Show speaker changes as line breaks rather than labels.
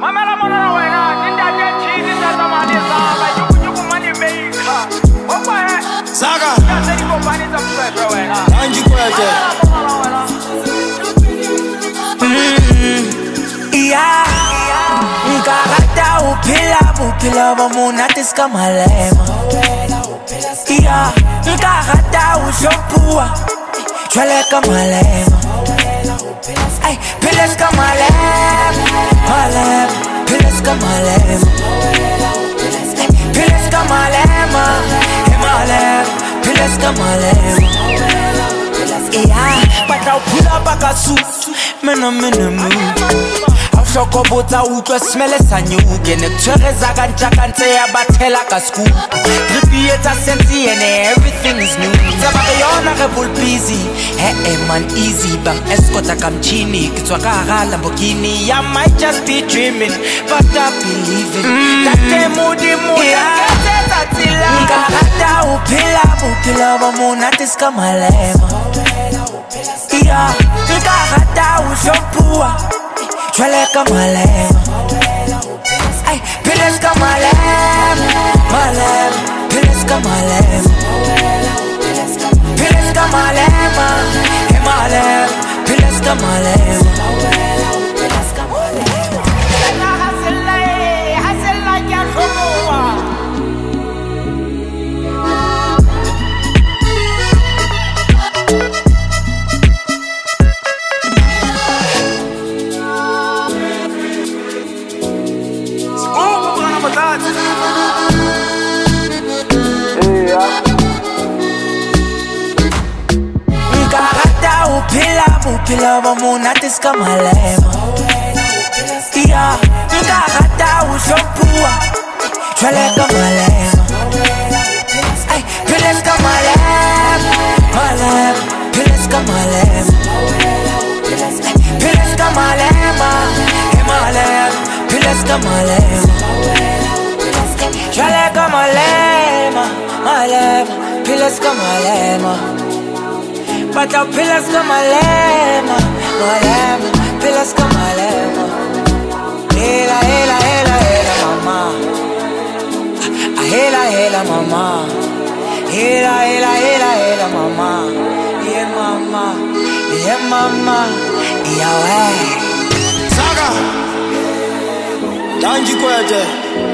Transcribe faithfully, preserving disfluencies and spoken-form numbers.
Saga Anji Kwete
Yeah Nkarata upila upila Wamuna tiska malema Yeah Nkarata ushompua Chweleka malema Ay, pileska malema Malema Pileska malema Pileska malema Malema Pileska malema Yeah Pata upula baka su Mena mena mu Shoko bota utwa smele sa nyuge Ne ture zaga njaka nte ya batela ka sku Drippy eta senti ene everything is new Zabaka yona rebul busy Hey hey man easy Bang escota kam chini Kitwa kara Lamborghini I might just be dreaming But I believe it Tate moody moody Kete tatila Ngarata upila upila Wamuna tiska malema Yeah Ngarata ushompua Chweleka malema Ay, pileska malema Malema, pileska malema Pileska malema Hey malema, pileska malema Nkarata upila upila Wamuna tiska malema Yeah Nkarata ushompua Chweleka malema Ay, pileska malema Malema Pileska malema Pileska malema Hey malema Pileska malema Chweleka malema Malema Pileska malema Bata pileska malema Malema Pileska malema Hela hela hela hela mama Hela hela mama Hela hela hela hela mama Yeah mama Yeah mama Yeah way
Saga Anji Kwete